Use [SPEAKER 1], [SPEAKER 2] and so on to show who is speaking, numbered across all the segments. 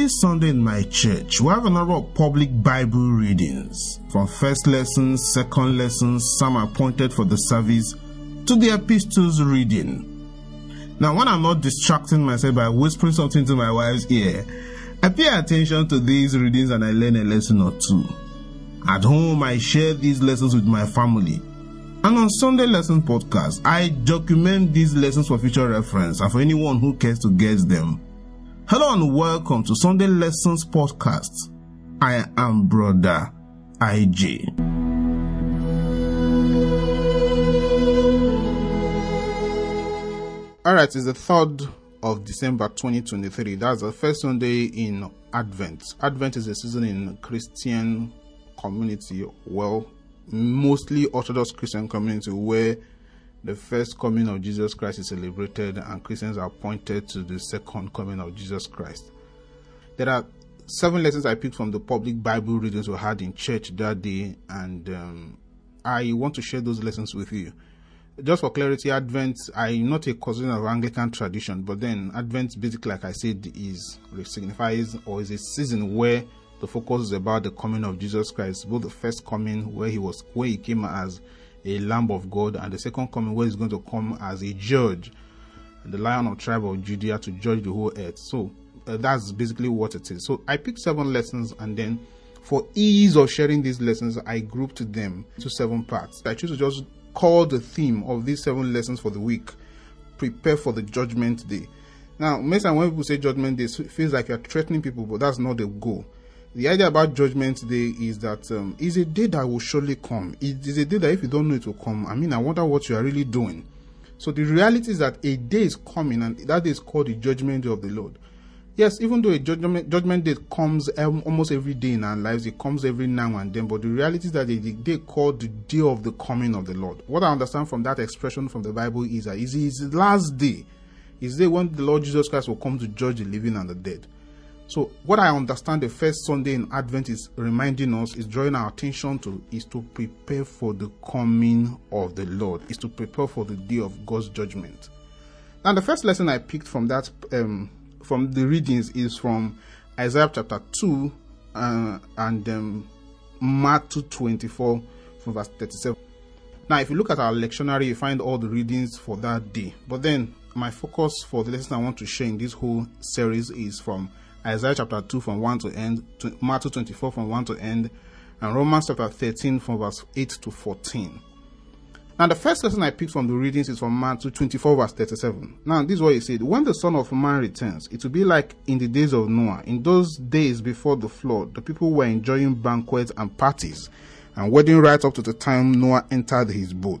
[SPEAKER 1] Every Sunday in my church, we have a number of public Bible readings, from first lessons, second lessons, some appointed for the service, to the epistles reading. Now, when I'm not distracting myself by whispering something to my wife's ear, I pay attention to these readings and I learn a lesson or two. At home, I share these lessons with my family. And on Sunday Lesson Podcast, I document these lessons for future reference and for anyone who cares to get them. Hello and welcome to Sunday Lessons Podcast. I am Brother IJ. Alright, it's the 3rd of December 2023. That's the first Sunday in Advent. Advent is a season in Christian community, well, mostly Orthodox Christian community, where the first coming of Jesus Christ is celebrated and Christians are pointed to the second coming of Jesus Christ. There are 7 lessons I picked from the public Bible readings we had in church that day, and I want to share those lessons with you. Just for clarity, Advent, I'm not a cousin of Anglican tradition, but then Advent, basically, like I said, signifies or is a season where the focus is about the coming of Jesus Christ, both the first coming where he came as a Lamb of God, and the second coming where he's going to come as a judge, the Lion of tribe of Judah, to judge the whole earth. So that's basically what it is. So I picked 7 lessons, and then for ease of sharing these lessons, I grouped them into 7 parts. I choose to just call the theme of these 7 lessons for the week, prepare for the judgment day. Now, most times when people say judgment day, it feels like you're threatening people, but that's not the goal. The idea about judgment day is that it's a day that will surely come. It is a day that if you don't know it will come, I wonder what you are really doing. So the reality is that a day is coming, and that day is called the judgment day of the Lord. Yes, even though a judgment day comes almost every day in our lives, it comes every now and then, but the reality is that the day called the day of the coming of the Lord. What I understand from that expression from the Bible is that it's the last day. It's the day when the Lord Jesus Christ will come to judge the living and the dead. So what I understand the first Sunday in Advent is reminding us, is drawing our attention to, is to prepare for the coming of the Lord, is to prepare for the day of God's judgment. Now, the first lesson I picked from that, from the readings, is from Isaiah chapter 2 and Matthew 24 from verse 37. Now, if you look at our lectionary, you find all the readings for that day. But then my focus for the lesson I want to share in this whole series is from Isaiah chapter 2 from 1 to end, to Matthew 24 from 1 to end, and Romans chapter 13 from verse 8 to 14. Now, the first lesson I picked from the readings is from Matthew 24 verse 37. Now, this is what he said: when the Son of Man returns, it will be like in the days of Noah. In those days before the flood, the people were enjoying banquets and parties and wedding right up to the time Noah entered his boat.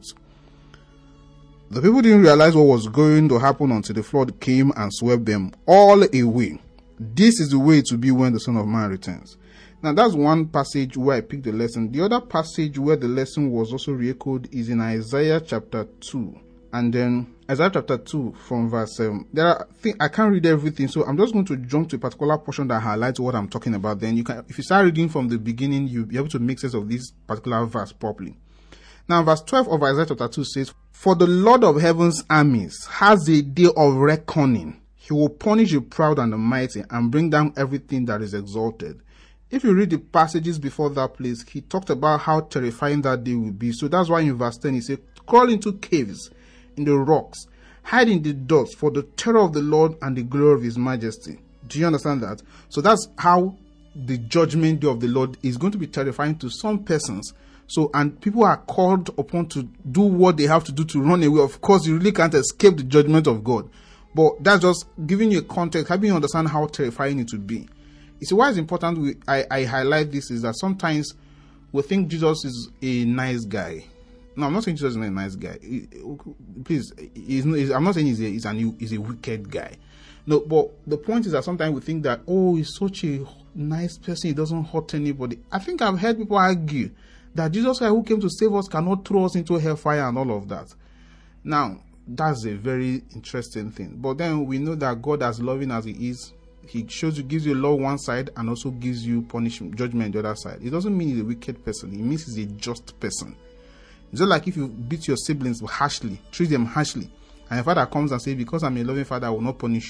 [SPEAKER 1] The people didn't realize what was going to happen until the flood came and swept them all away. This is the way it will be when the Son of Man returns. Now, that's one passage where I picked the lesson. The other passage where the lesson was also re-echoed is in Isaiah chapter 2. And then Isaiah chapter 2 from verse 7. I can't read everything, so I'm just going to jump to a particular portion that highlights what I'm talking about. Then if you start reading from the beginning, you'll be able to make sense of this particular verse properly. Now, verse 12 of Isaiah chapter 2 says, "For the Lord of heaven's armies has a day of reckoning. He will punish the proud and the mighty and bring down everything that is exalted." If you read the passages before that place, he talked about how terrifying that day will be. So that's why in verse 10 he said, "Crawl into caves, in the rocks, hide in the dust for the terror of the Lord and the glory of his majesty." Do you understand that? So that's how the judgment day of the Lord is going to be terrifying to some persons. So, and people are called upon to do what they have to do to run away. Of course, you really can't escape the judgment of God. But that's just giving you a context, helping you understand how terrifying it would be. You see, why it's important I highlight this is that sometimes we think Jesus is a nice guy. No, I'm not saying Jesus is not a nice guy. Please, I'm not saying he's a wicked guy. No, but the point is that sometimes we think that, he's such a nice person, he doesn't hurt anybody. I think I've heard people argue that Jesus Christ, who came to save us, cannot throw us into hellfire and all of that. Now, that's a very interesting thing. But then we know that God, as loving as he is, he gives you love one side and also gives you punishment, judgment the other side. It doesn't mean he's a wicked person. It means he's a just person. It's just like if you beat your siblings harshly, treat them harshly, and your father comes and says, "Because I'm a loving father, I will not punish you."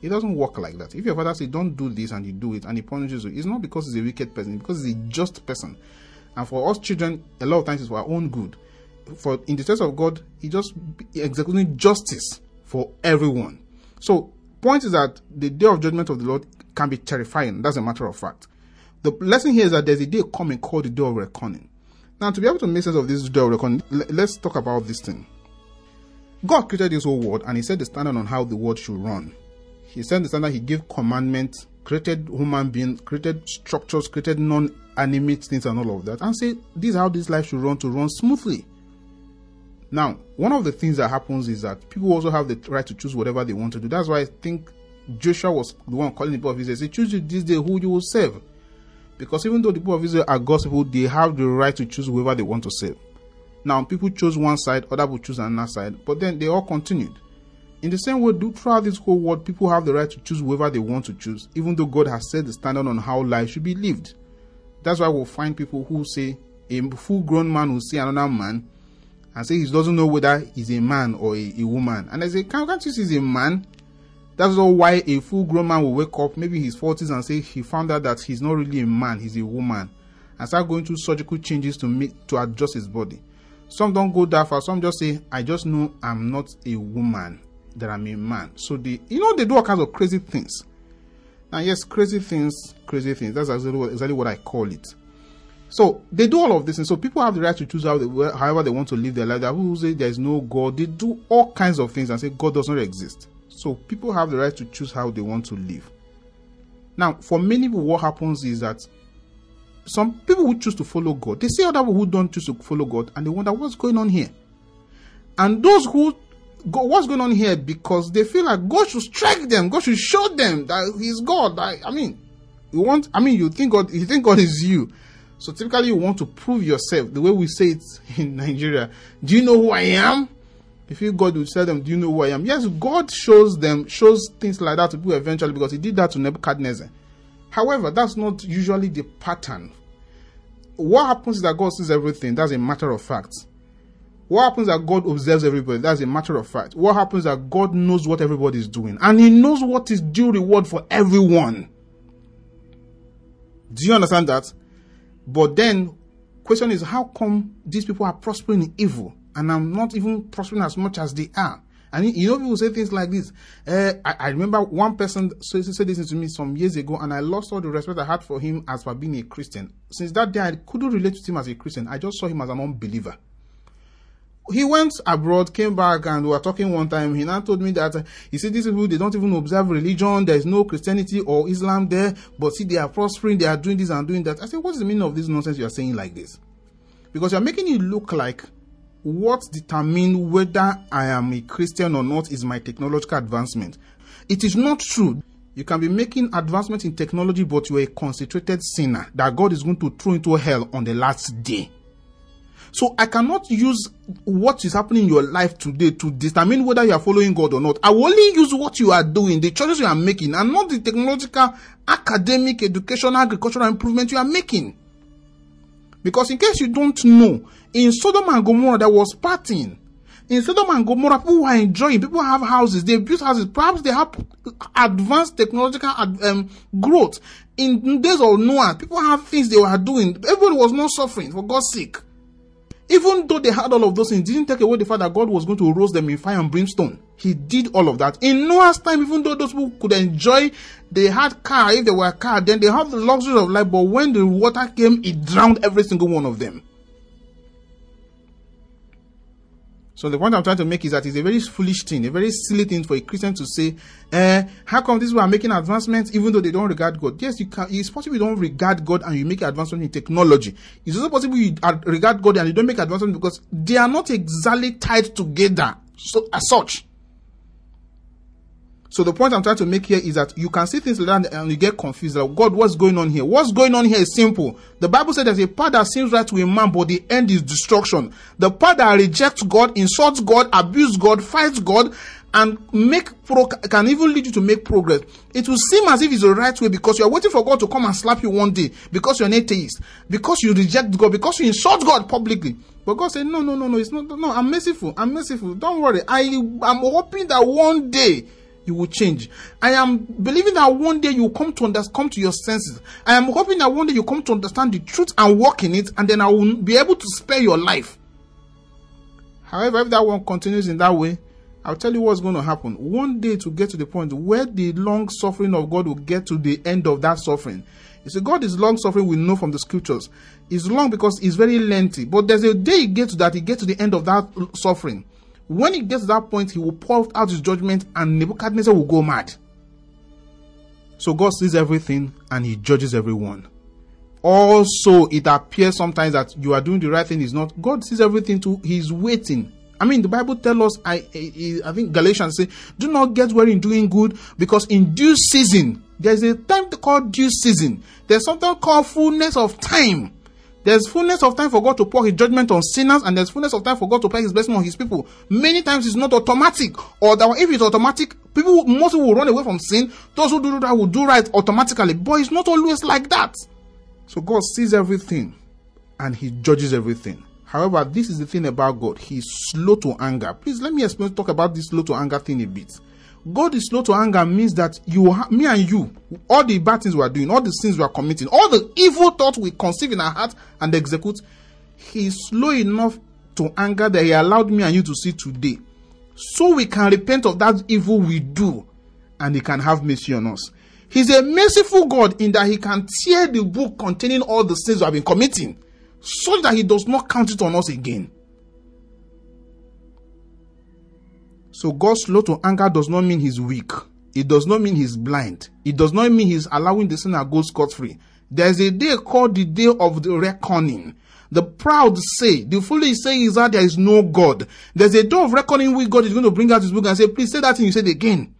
[SPEAKER 1] It doesn't work like that. If your father says, don't do this, and you do it, and he punishes you, it's not because he's a wicked person, it's because he's a just person. And for us children, a lot of times it's for our own good. For in the sense of God, he just executing justice for everyone. So, point is that the day of judgment of the Lord can be terrifying. That's a matter of fact. The lesson here is that there's a day coming called the day of reckoning. Now, to be able to make sense of this day of reckoning, let's talk about this thing. God created this whole world, and he set the standard on how the world should run. He set the standard, he gave commandments, created human beings, created structures, created non-animate things and all of that, and said, this is how this life should run smoothly. Now, one of the things that happens is that people also have the right to choose whatever they want to do. That's why I think Joshua was the one calling the people of Israel. He said, choose this day who you will serve. Because even though the people of Israel are God's people, they have the right to choose whoever they want to serve. Now, people chose one side, other people choose another side, but then they all continued. In the same way, throughout this whole world, people have the right to choose whoever they want to choose, even though God has set the standard on how life should be lived. That's why we'll find people who say, a full-grown man will see another man and say he doesn't know whether he's a man or a woman. And I say, can't you see he's a man? That's all why a full-grown man will wake up, maybe in his 40s, and say he found out that he's not really a man, he's a woman, and start going through surgical changes to adjust his body. Some don't go that far. Some just say, I just know I'm not a woman, that I'm a man. So they do all kinds of crazy things. Now, yes, crazy things. That's exactly what I call it. So they do all of this, and so people have the right to choose however they want to live their life. There are people who say there is no God. They do all kinds of things and say God does not exist. So people have the right to choose how they want to live. Now, for many people, what happens is that some people who choose to follow God, they see other people who don't choose to follow God, and they wonder what's going on here. And those who go, what's going on here, because they feel like God should strike them, God should show them that He's God. You think God is you. So typically you want to prove yourself, the way we say it in Nigeria. Do you know who I am? If you God will tell them, do you know who I am? Yes, God shows things like that to people eventually, because He did that to Nebuchadnezzar. However, that's not usually the pattern. What happens is that God sees everything. That's a matter of fact. What happens is that God observes everybody. That's a matter of fact. What happens is that God knows what everybody is doing, and He knows what is due reward for everyone. Do you understand that? But then, question is, how come these people are prospering in evil, and I'm not even prospering as much as they are? And people say things like this. I remember one person said this to me some years ago, and I lost all the respect I had for him as for being a Christian. Since that day, I couldn't relate to him as a Christian. I just saw him as an unbeliever. He went abroad, came back, and we were talking one time. He now told me that, he said, these people, they don't even observe religion. There is no Christianity or Islam there. But see, they are prospering. They are doing this and doing that. I said, what's the meaning of this nonsense you are saying like this? Because you are making it look like what determines whether I am a Christian or not is my technological advancement. It is not true. You can be making advancement in technology, but you are a concentrated sinner that God is going to throw into hell on the last day. So I cannot use what is happening in your life today to determine whether you are following God or not. I will only use what you are doing, the choices you are making, and not the technological, academic, educational, agricultural improvement you are making. Because in case you don't know, in Sodom and Gomorrah there was partying. In Sodom and Gomorrah, people were enjoying. People have houses. They built houses. Perhaps they have advanced technological growth. In days of Noah, people have things they were doing. Everybody was not suffering, for God's sake. Even though they had all of those things, it didn't take away the fact that God was going to roast them in fire and brimstone. He did all of that. In Noah's time, even though those people could enjoy, they had car, if they were a car, then they have the luxury of life, but when the water came, it drowned every single one of them. So the point I'm trying to make is that it's a very foolish thing, a very silly thing for a Christian to say, how come these people are making advancements even though they don't regard God? Yes, it's possible you don't regard God and you make advancement in technology. It's also possible you regard God and you don't make advancement because they are not exactly tied together as such. So the point I'm trying to make here is that you can see things like that and you get confused. Like, God, what's going on here? What's going on here is simple. The Bible said there's a path that seems right to a man, but the end is destruction. The path that rejects God, insults God, abuses God, fights God, and can even lead you to make progress. It will seem as if it's the right way because you're waiting for God to come and slap you one day because you're an atheist, because you reject God, because you insult God publicly. But God said, no, it's not. No, I'm merciful. Don't worry. I'm hoping that one day you will change. I am believing that one day you will come to your senses. I am hoping that one day you come to understand the truth and walk in it, and then I will be able to spare your life. However, if that one continues in that way, I'll tell you what's going to happen. One day to get to the point where the long suffering of God will get to the end of that suffering. You see, God is long suffering, we know from the scriptures. It's long because it's very lengthy. But there's a day he gets to the end of that suffering. When he gets to that point, he will pour out his judgment and Nebuchadnezzar will go mad. So God sees everything and he judges everyone. Also, it appears sometimes that you are doing the right thing is not. God sees everything too. He's waiting. I mean, the Bible tells us, I think Galatians say, do not get weary in doing good, because in due season, there's a time called due season. There's something called fullness of time. There's fullness of time for God to pour his judgment on sinners, and there's fullness of time for God to pour his blessing on his people. Many times it's not automatic, or that if it's automatic, most people will run away from sin. Those who do that will do right automatically, but it's not always like that. So God sees everything and he judges everything. However, this is the thing about God. He's slow to anger. Please let me talk about this slow to anger thing a bit. God is slow to anger means that me and you, all the bad things we are doing, all the sins we are committing, all the evil thoughts we conceive in our heart and execute, he's slow enough to anger that he allowed me and you to see today. So we can repent of that evil we do and he can have mercy on us. He's a merciful God in that he can tear the book containing all the sins we have been committing, so that he does not count it on us again. So God's slow to anger does not mean he's weak. It does not mean he's blind. It does not mean he's allowing the sinner go scot-free. There's a day called the day of the reckoning. The proud say, the foolish say is that there is no God. There's a day of reckoning where God is going to bring out his book and say, please say that thing you said again.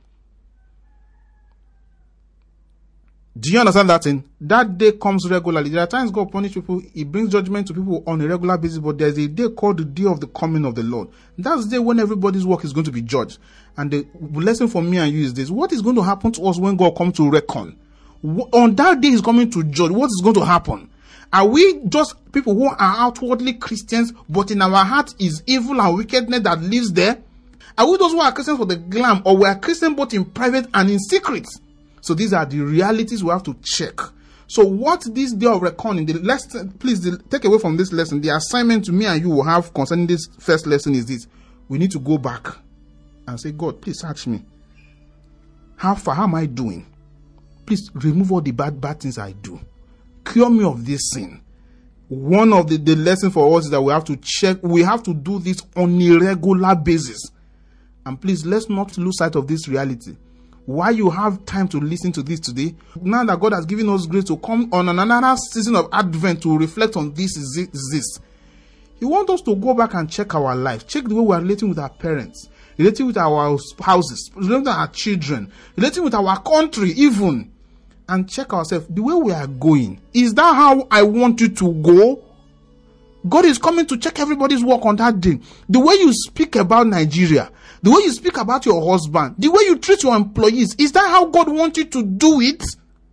[SPEAKER 1] Do you understand that thing? That day comes regularly. There are times God punishes people. He brings judgment to people on a regular basis. But there's a day called the day of the coming of the Lord. That's the day when everybody's work is going to be judged. And the lesson for me and you is this. What is going to happen to us when God comes to reckon? On that day he's coming to judge. What is going to happen? Are we just people who are outwardly Christians, but in our heart is evil and wickedness that lives there? Are we those who are Christians for the glam, or we are Christians both in private and in secret? So these are the realities we have to check. So what this day of reckoning, the lesson, please take away from this lesson, the assignment to me and you will have concerning this first lesson is this. We need to go back and say, God, please search me. How far am I doing? Please remove all the bad things I do. Cure me of this sin. One of the lessons for us is that we have to check, we have to do this on a regular basis. And please, let's not lose sight of this reality. Why you have time to listen to this today, now that God has given us grace to come on another season of Advent to reflect on this is this. He wants us to go back and check our life, check the way we are relating with our parents, relating with our spouses, relating with our children, relating with our country even, and check ourselves. The way we are going, is that how I want you to go? God is coming to check everybody's work on that day. The way you speak about Nigeria, the way you speak about your husband, the way you treat your employees, is that how God wants you to do it?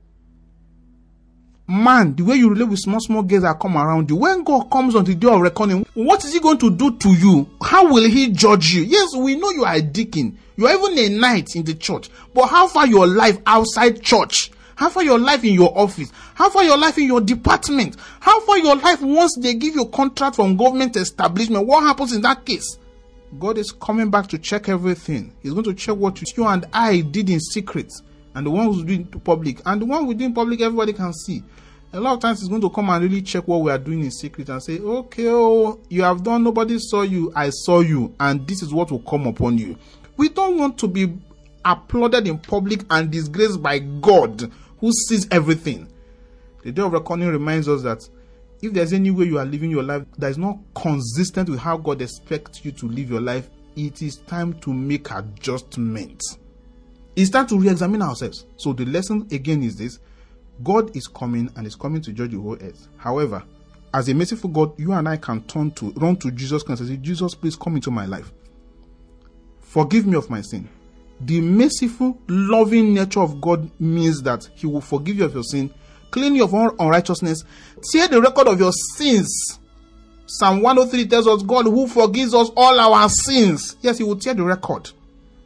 [SPEAKER 1] Man, the way you relate with small girls that come around you, when God comes on the day of reckoning, what is he going to do to you? How will he judge you? Yes, we know you are a deacon. You are even a knight in the church. But how far your life outside church? How far your life in your office? How far your life in your department? How far your life once they give you a contract from government establishment? What happens in that case? God is coming back to check everything. He's going to check what you and I did in secret, and the one who's doing to public, and the one we do in public everybody can see. A lot of times he's going to come and really check what we are doing in secret and say, okay, you have done, nobody saw you, I saw you, and this is what will come upon you. We don't want to be applauded in public and disgraced by God, who sees everything. The day of reckoning reminds us that if there's any way you are living your life that is not consistent with how God expects you to live your life, it is time to make adjustments. It's time to re-examine ourselves. So the lesson again is this. God is coming and is coming to judge the whole earth. However, as a merciful God, you and I can run to Jesus Christ and say, Jesus, please come into my life. Forgive me of my sin. The merciful, loving nature of God means that he will forgive you of your sin, clean you of all unrighteousness, tear the record of your sins. Psalm 103 tells us God who forgives us all our sins. Yes, he will tear the record.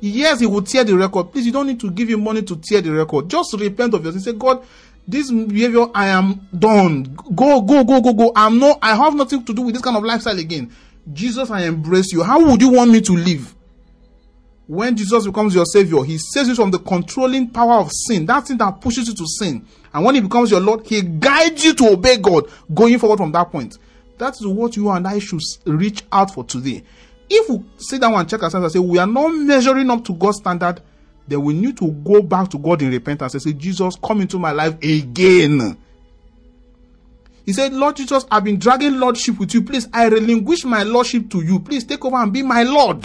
[SPEAKER 1] Yes, he will tear the record. Please, you don't need to give him money to tear the record. Just repent of your sin. Say, God, this behavior, I am done. Go. I have nothing to do with this kind of lifestyle again. Jesus, I embrace you. How would you want me to live? When Jesus becomes your Savior, he saves you from the controlling power of sin. That thing that pushes you to sin. And when he becomes your Lord, he guides you to obey God, going forward from that point. That is what you and I should reach out for today. If we sit down and check ourselves and say we are not measuring up to God's standard, then we need to go back to God in repentance and say, Jesus, come into my life again. He said, Lord Jesus, I've been dragging lordship with you. Please, I relinquish my lordship to you. Please take over and be my Lord.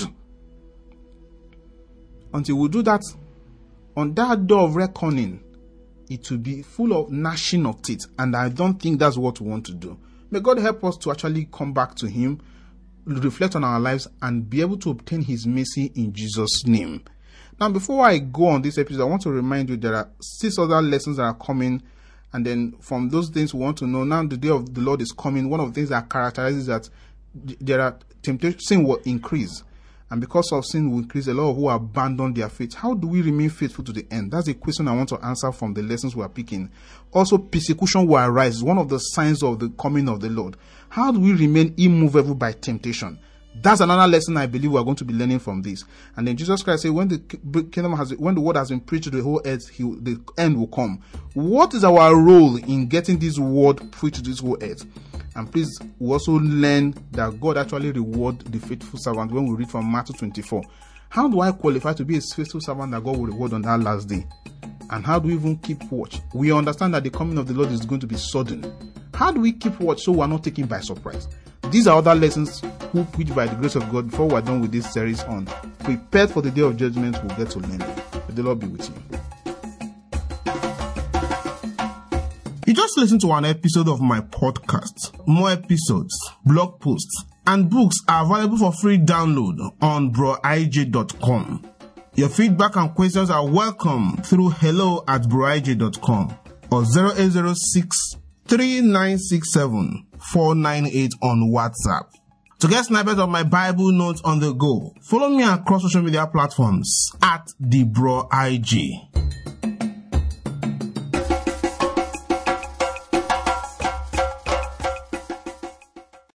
[SPEAKER 1] Until we do that, on that door of reckoning, it will be full of gnashing of teeth. And I don't think that's what we want to do. May God help us to actually come back to him, reflect on our lives, and be able to obtain his mercy in Jesus' name. Now, before I go on this episode, I want to remind you there are 6 other lessons that are coming. And then from those things we want to know, now the day of the Lord is coming. One of the things that characterizes that there are temptation, sin will increase. And because of sin will increase, a lot of who abandon their faith. How do we remain faithful to the end? That's a question I want to answer from the lessons we are picking. Also, persecution will arise. It's one of the signs of the coming of the Lord. How do we remain immovable by temptation? That's another lesson I believe we are going to be learning from this. And then Jesus Christ said, when the word has been preached to the whole earth, the end will come. What is our role in getting this word preached to this whole earth? And please, we also learn that God actually rewards the faithful servant when we read from Matthew 24. How do I qualify to be a faithful servant that God will reward on that last day? And how do we even keep watch? We understand that the coming of the Lord is going to be sudden. How do we keep watch so we are not taken by surprise? These are other lessons which by the grace of God, before we are done with this series on Prepared for the Day of Judgment, we'll get to learn. May the Lord be with you. You just listened to an episode of my podcast. More episodes, blog posts, and books are available for free download on broij.com. Your feedback and questions are welcome through hello@broij.com or 0806 3967 498 on WhatsApp. To get snippets of my Bible notes on the go, follow me across social media platforms @TheBroIG.